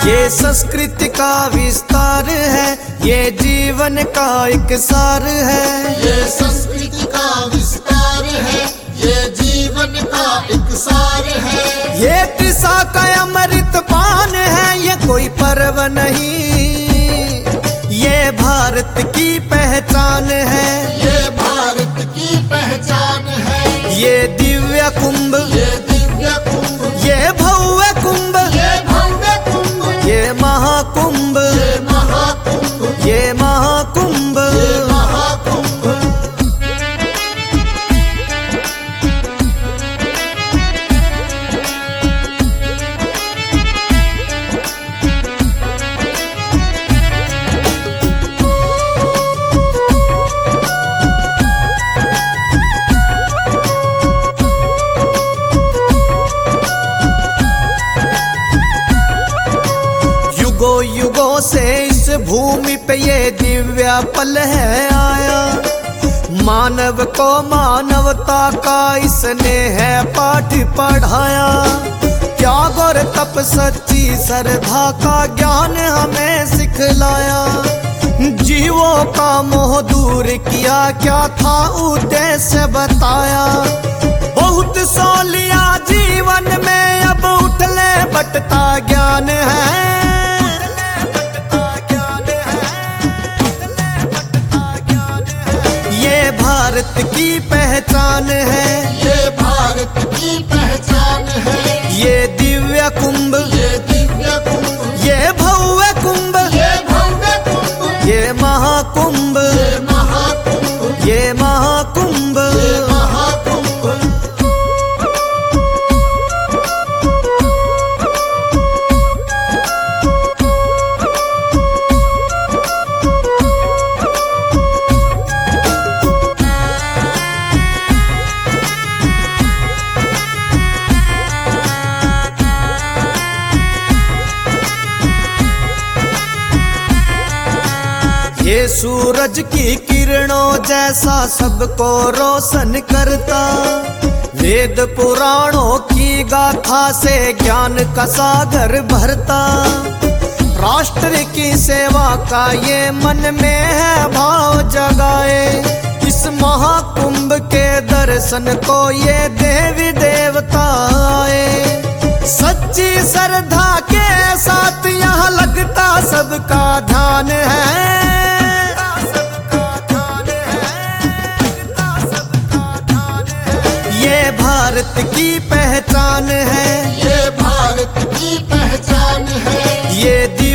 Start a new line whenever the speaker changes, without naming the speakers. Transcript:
ये संस्कृति का विस्तार है, ये जीवन का एक सार है।
ये संस्कृति का विस्तार है, ये जीवन का एक सार है।
ये त्रिशा का अमृत पान है, ये कोई पर्व नहीं, ये भारत की पहचान है।
ये भारत की पहचान है।
ये दिव्य कुंभ,
ये दिव्य कुंभ,
ये भव्य कुंभ,
ये भव्य कुंभ,
ये महाकुंभ,
ये महाकुंभ,
ये महाकुंभ।
ये महाकुंभ।
युगों युगों से इस भूमि पे ये दिव्य पल है आया। मानव को मानवता का इसने है पाठ पढ़ाया। त्याग और तप सच्ची श्रद्धा का ज्ञान हमें सिखलाया। जीवों का मोह दूर किया, क्या था उद्देश्य बताया। बहुत सो लिया जीवन में, अब उठले बटता ज्ञान है। ये भारत की पहचान है,
ये भारत की पहचान है।
ये दिव्य कुंभ,
ये दिव्य कुंभ,
ये भव्य कुंभ,
ये भव्य कुंभ,
ये महाकुंभ,
ये महाकुंभ,
ये महाकुंभ।
ये महाकुंभ।
ये सूरज की किरणों जैसा सबको रोशन करता। वेद पुराणों की गाथा से ज्ञान का सागर भरता। राष्ट्र की सेवा का ये मन में है भाव जगाए। इस महाकुंभ के दर्शन को ये देवी देवता आए। सच्ची श्रद्धा के साथ यहाँ लगता सबका ध्यान है। ये भारत की पहचान है,
ये भारत की पहचान है।
ये